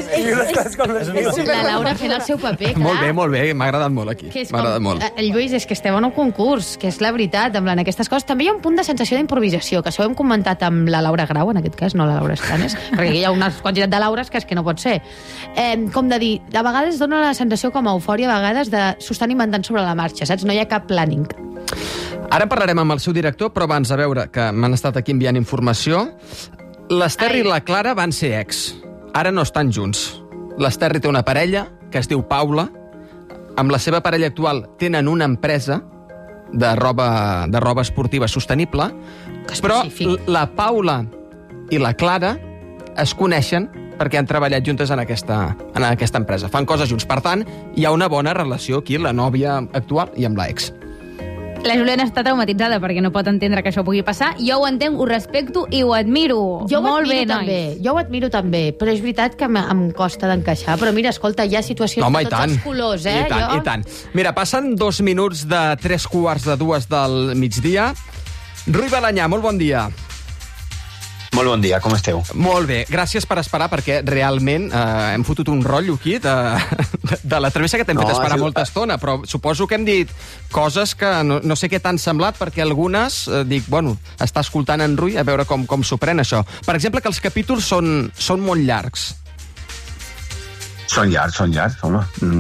La Laura fent el seu paper, clar. Molt bé, m'ha agradat molt aquí. M'ha agradat molt. El Lluís, és que esteu en un concurs, que és la veritat, en aquestes coses. També hi ha un punt de sensació d'improvisació, que això ho hem comentat amb la Laura Grau, en aquest cas, no la Laura Escanes, perquè hi ha una quantitat de Laures que és que no pot ser. Com de dir, a vegades dona la sensació com a eufòria, a vegades de s'ho estan inventant sobre la marxa, saps? No hi ha cap planning. Ara parlarem amb el seu director, però abans de veure que m'han estat aquí enviant informació, l'Ester i la Clara van ser ex. Ara no estan junts. L'Ester té una parella que es diu Paula. Amb la seva parella actual tenen una empresa de roba esportiva sostenible, però la Paula i la Clara es coneixen perquè han treballat juntes en aquesta empresa. Fan coses junts. Per tant, hi ha una bona relació aquí, la nòvia actual i amb l'ex. La Juliana està traumatitzada perquè no pot entendre que això pugui passar. Jo ho entenc, ho respecto i ho admiro. Molt bé, nois. Jo ho admiro també, però és veritat que em costa d'encaixar. Però mira, escolta, hi ha situacions de tots els colors, eh? I tant. Mira, passen 2 minuts de 3:15 del migdia. Rui Balanyà, molt bon dia. Molt bon dia, com esteu? Molt bé, gràcies per esperar, perquè realment hem fotut un rotllo aquí de la travessa que t'hem fet esperar molta estona, però suposo que hem dit coses que no sé què t'han semblat, perquè algunes, dic, bueno, està escoltant en Rui, a veure com s'ho pren això. Per exemple, que els capítols són molt llargs. Són llargs, home.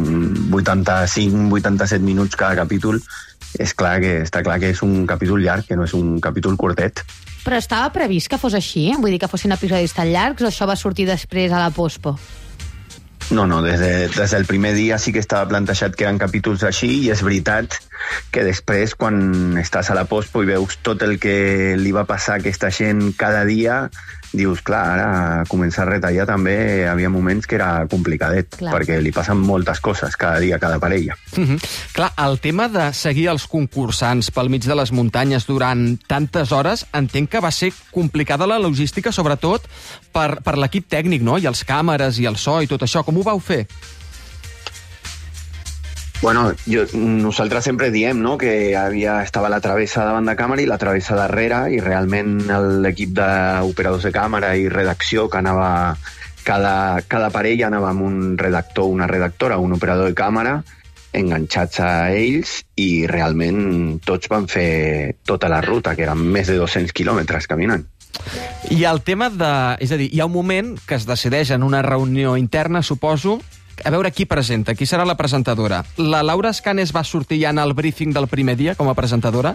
85-87 minuts cada capítol. Està clar que és un capítol llarg, que no és un capítol curtet. Però estava previst que fos així? Vull dir que fossin episodis tan llargs o això va sortir després a la pospo? No, des del primer dia sí que estava plantejat que eren capítols així, i és veritat que després, quan estàs a la pospo i veus tot el que li va passar a aquesta gent cada dia, dius, clar, ara començar a retallar també hi havia moments que era complicadet, perquè li passen moltes coses cada dia a cada parella. Clar, el tema de seguir els concursants pel mig de les muntanyes durant tantes hores, entenc que va ser complicada la logística, sobretot per l'equip tècnic, no? I els càmeres i el so i tot això. Com ho vau fer? Bueno, nosaltres sempre diem, no?, que estava la travessa davant de càmera i la travessa darrere, i realment l'equip d'operadors de càmera i redacció, que anava cada parella anava amb un redactor, una redactora, un operador de càmera, enganxats a ells, i realment tots van fer tota la ruta, que eren més de 200 quilòmetres caminant. I el tema és a dir, hi ha un moment que es decideix en una reunió interna, suposo, a veure qui presenta, qui serà la presentadora. La Laura Escanes va sortir ja en el briefing del primer dia com a presentadora?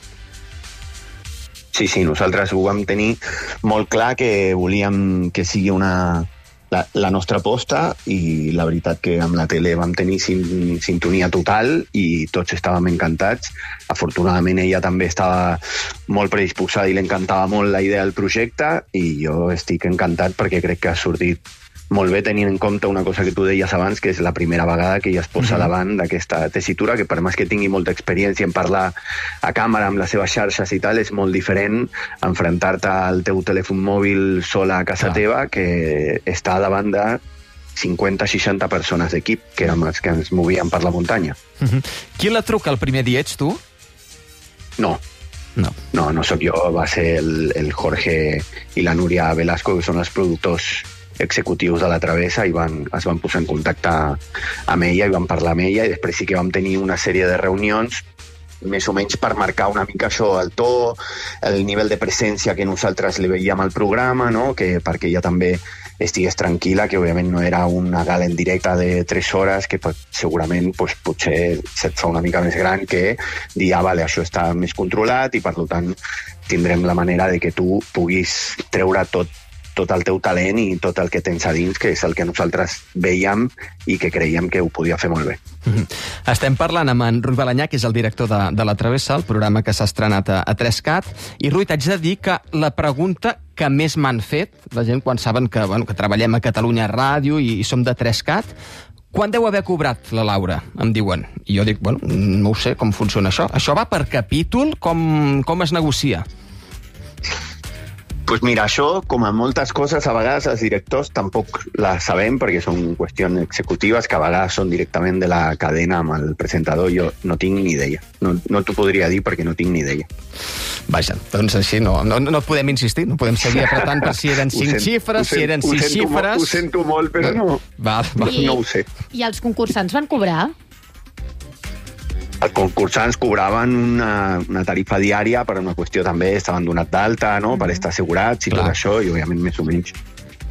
Sí, nosaltres ho vam tenir molt clar, que volíem que sigui la nostra aposta, i la veritat que amb la tele vam tenir sintonia total i tots estàvem encantats. Afortunadament ella també estava molt predisposada i li encantava molt la idea del projecte, i jo estic encantat perquè crec que ha sortit molt bé, tenint en compte una cosa que tu deies abans, que és la primera vegada que ella es posa davant d'aquesta tessitura, que per més que tingui molta experiència en parlar a càmera amb les seves xarxes i tal, és molt diferent enfrontar-te al teu telèfon mòbil sola a casa teva, que està davant de 50-60 persones d'equip, que érem els que ens movien per la muntanya. Qui la truca el primer dia? Ets tu? No sóc jo, va ser el Jorge i la Núria Velasco, que són els productors executius de la travessa, i es van posar en contacte amb ella i van parlar amb ella, i després sí que vam tenir una sèrie de reunions més o menys per marcar una mica això, el to, el nivell de presència que nosaltres li veiem al programa, no? Perquè ella també estigués tranquil·la, que òbviament no era una gala en directe de 3 hores, que segurament potser se't fa una mica més gran que dir, vale, això està més controlat, i per tant tindrem la manera de que tu puguis treure tot el teu talent i tot el que tens a dins, que és el que nosaltres veiem i que creiem que ho podia fer molt bé. Estem parlant amb en Rui Balanyà, que és el director de La Travessa, el programa que s'ha estrenat a 3Cat. I, Rui, t'haig de dir que la pregunta que més m'han fet, la gent quan saben que treballem a Catalunya Ràdio i som de 3Cat, quan deu haver cobrat la Laura? Em diuen. I jo dic, no ho sé com funciona això. Això va per capítol? Com es negocia? Pues mira, això, com a moltes coses, a vegades els directors tampoc la sabem, perquè són qüestions executives que a vegades són directament de la cadena amb el presentador. Jo no tinc ni idea. No t'ho podria dir perquè no tinc ni idea. Vaja, doncs així no podem insistir, no podem seguir apretant per si eren 5 xifres, si eren 6 xifres... Ho sento molt, però no ho sé. I els concursants van cobrar? Els concursants cobraven una tarifa diària per una qüestió també, estaven donat d'alta, no?, per estar assegurats i tot això, i òbviament més o menys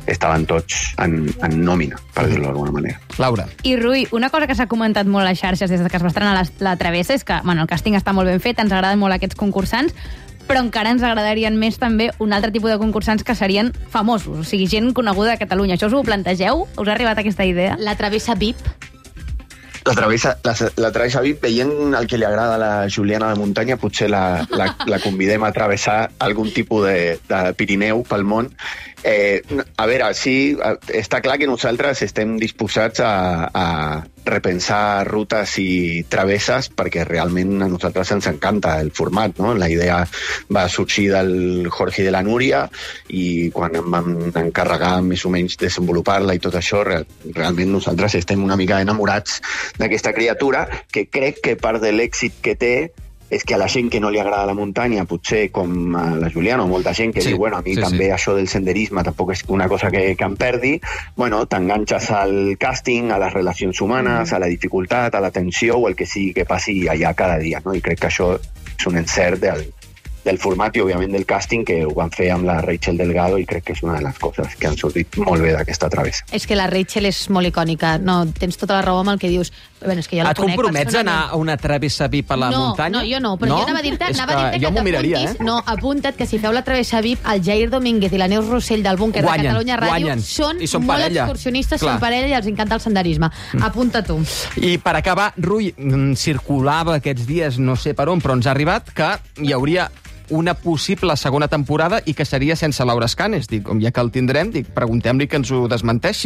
estaven tots en nòmina, per dir-ho d'alguna manera. Laura. I Rui, una cosa que s'ha comentat molt a les xarxes des que es va estrenar la Travessa és que el càsting està molt ben fet, ens agraden molt aquests concursants, però encara ens agradarien més també un altre tipus de concursants que serien famosos, o sigui, gent coneguda a Catalunya. Això us ho plantegeu? Us ha arribat aquesta idea? La Travessa VIP? La travessa VIP, veient el que li agrada a la Juliana de muntanya, potser la convidem a travessar algun tipus de Pirineu pel món. A veure, sí, està clar que nosaltres estem disposats a repensar rutes i travesses perquè realment a nosaltres ens encanta el format, no? La idea va sorgir del Jorge i de la Núria i quan em vam encarregar més o menys desenvolupar-la i tot això, realment nosaltres estem una mica enamorats d'aquesta criatura que crec que part de l'èxit que té és que a la gent que no li agrada la muntanya, potser com a la Juliana o molta gent que diu, bueno, a mi també això del senderisme tampoc és una cosa que em perdi, bueno, t'enganxes al càsting, a les relacions humanes, a la dificultat, a la tensió o el que sigui que passi allà cada dia, no? I crec que això és un encert del format i, òbviament, del càsting, que ho van fer amb la Rachel Delgado i crec que és una de les coses que han sortit molt bé d'aquesta travessa. És que la Rachel és molt icònica. No, tens tota la raó amb el que dius. Bé, és que jo la conec. Et compromets a anar a una travessa VIP a la muntanya? No, jo no, però jo anava a dir-te que t'apuntis. No, apunta't que si feu la travessa VIP, el Jair Domínguez i la Neus Rossell del búnquer de Catalunya Ràdio són molt excursionistes, són parella i els encanta el senderisme. Apunta tu. I per acabar, Rui, circulava aquests dies, no sé per on, però ens ha arribat que hi hauria una possible segona temporada i que seria sense Laura Escanes. Dic, ja que el tindrem, preguntem-li que ens ho desmenteixi.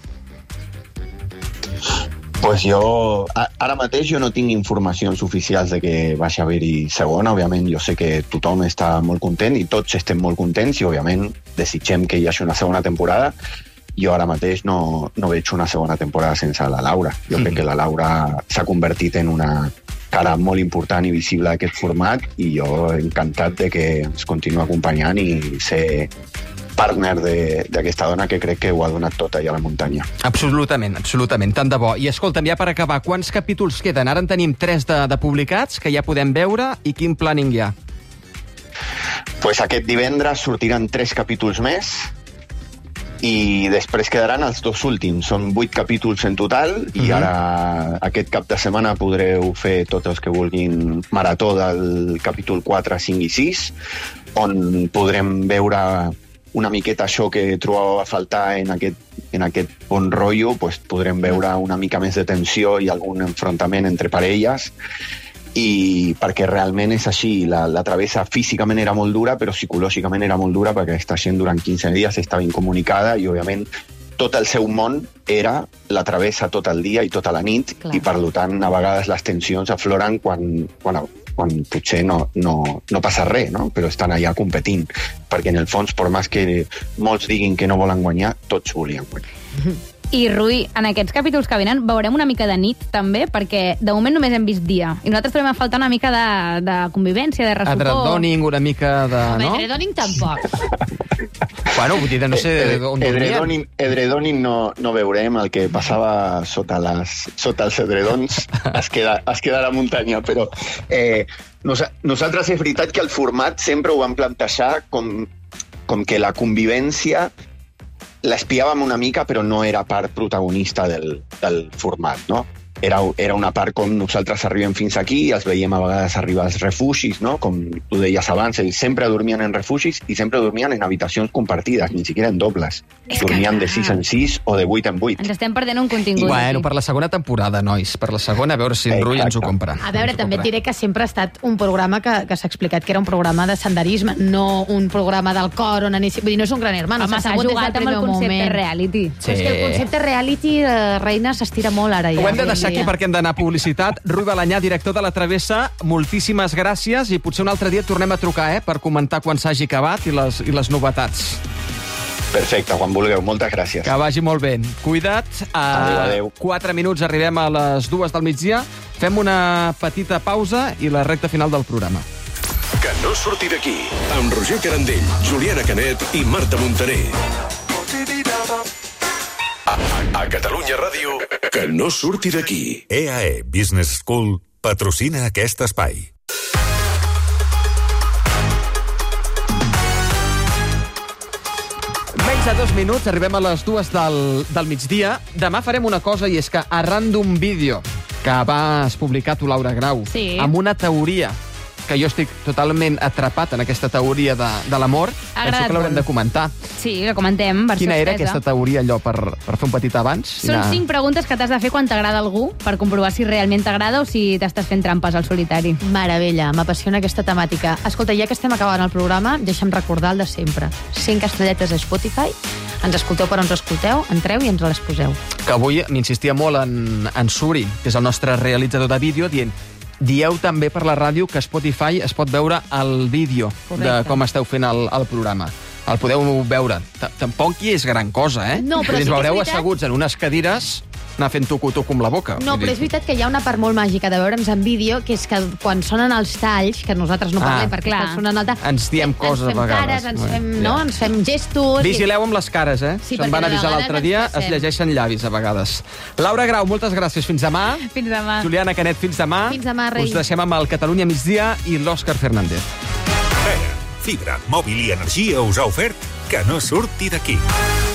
Pues ara mateix jo no tinc informacions oficials de que vagi a haver-hi segona. Òbviament, jo sé que tothom està molt content i tots estem molt contents i, òbviament, desitgem que hi hagi una segona temporada. Jo ara mateix no veig una segona temporada sense la Laura. Jo crec que la Laura s'ha convertit en una cara molt important i visible d'aquest format i jo encantat de que ens continua acompanyant i ser partner d'aquesta dona que crec que ho ha donat tot allà a la muntanya. Absolutament, absolutament, tant de bo. I escolta'm, ja per acabar, quants capítols queden? Ara en tenim 3 de publicats que ja podem veure i quin planning hi ha? Pues aquest divendres sortiran 3 capítols més i després quedaran els 2 últims. Són 8 capítols en total i ara aquest cap de setmana podreu fer tots els que vulguin marató del capítol 4, 5 i 6, on podrem veure una miqueta això que trobava a faltar en aquest bon rotllo, pues podrem veure una mica més de tensió i algun enfrontament entre parelles, i perquè realment és així, la travessa físicament era molt dura, però psicològicament era molt dura perquè aquesta gent durant 15 dies estava incomunicada i, òbviament, tot el seu món era la travessa tot el dia i tota la nit. Clar. I, per tant, a vegades les tensions afloren quan potser no passa res, no? Però estan allà competint, perquè en el fons, per més que molts diguin que no volen guanyar, tots volien guanyar. I, Rui, en aquests capítols que venen veurem una mica de nit, també, perquè de moment només hem vist dia. I nosaltres trobem a faltar una mica de convivència, de ressupor. Edredoning, una mica de... Home, edredoning tampoc. Bueno, vull dir, no sé on dormien. Edredoning no veurem. El que passava sota els edredons es queda a la muntanya, però nosaltres és veritat que el format sempre ho vam plantejar com que la convivència l'espiàvem una mica, però no era part protagonista del format, no? Era una part com nosaltres arribem fins aquí, els veiem a vegades arribar als refugis, no? Com tu deies abans, ells sempre dormien en refugis i sempre dormien en habitacions compartides, ni siquiera en dobles. Dormien de 6 en 6 o de 8 en 8. Ens estem perdent un contingut. Bueno, per la segona temporada, nois. Per la segona, a veure si en Rui ens ho compra. A veure, també et diré que sempre ha estat un programa que s'ha explicat que era un programa de senderisme, no un programa del cor on vull dir, no és un gran hermano. Home, s'ha jugat amb el concepte reality. Sí. Però és que el concepte reality, reina, s'estira molt ara ja. Ho hem de deixar aquí perquè hem d'anar a publicitat. Rui Balanyà, director de la Travessa, moltíssimes gràcies i potser un altre dia tornem a trucar per comentar quan s'hagi acabat i les novetats. Perfecte, quan vulgueu. Moltes gràcies. Que vagi molt bé. Cuida't. Adéu. 4 minuts arribem a les 2 del migdia. Fem una petita pausa i la recta final del programa. Que no surti d'aquí. Amb Roger Carandell, Juliana Canet i Marta Montaner. A Catalunya Ràdio, que no surti d'aquí. EAE Business School patrocina aquest espai. 3:02, arribem a les 2 del migdia. Demà farem una cosa, i és que arran d'un vídeo que vas publicar tu, Laura Grau, amb una teoria que jo estic totalment atrapat en aquesta teoria de l'amor, penso que l'haurem de comentar. Sí, la comentem. Quina era aquesta teoria, allò, per fer un petit avanç? Són 5 preguntes que t'has de fer quan t'agrada algú per comprovar si realment t'agrada o si t'estàs fent trampes al solitari. Meravella, m'apassiona aquesta temàtica. Escolta, ja que estem acabant el programa, deixa'm recordar el de sempre. 5 estrelletes a Spotify, ens escolteu per on ens escolteu, entreu i ens les poseu. Que avui m'insistia molt en Suri, que és el nostre realitzador de vídeo, dient: dieu també per la ràdio que a Spotify es pot veure el vídeo de com esteu fent el programa. El podeu veure. Tampoc hi és gran cosa, eh? No, però sí que és veureu veritat. asseguts en unes cadires anar fent tucu-tucu amb la boca. No, però és veritat que hi ha una part molt màgica de veure'ns en vídeo, que és que quan sonen els talls, que nosaltres no parlem perquè estan sonant el tall, ens diem coses a vegades. Ens fem gestos... Vigileu amb les cares, eh? Sí, se'n van avisar l'altre dia, es llegeixen llavis a vegades. Laura Grau, moltes gràcies. Fins demà. Fins demà. Juliana Canet, fins demà. Fins demà, rei. Us deixem amb el Catalunya migdia i l'Òscar Fernández. Fibra, mòbil i energia us ha ofert Que no surti d'aquí.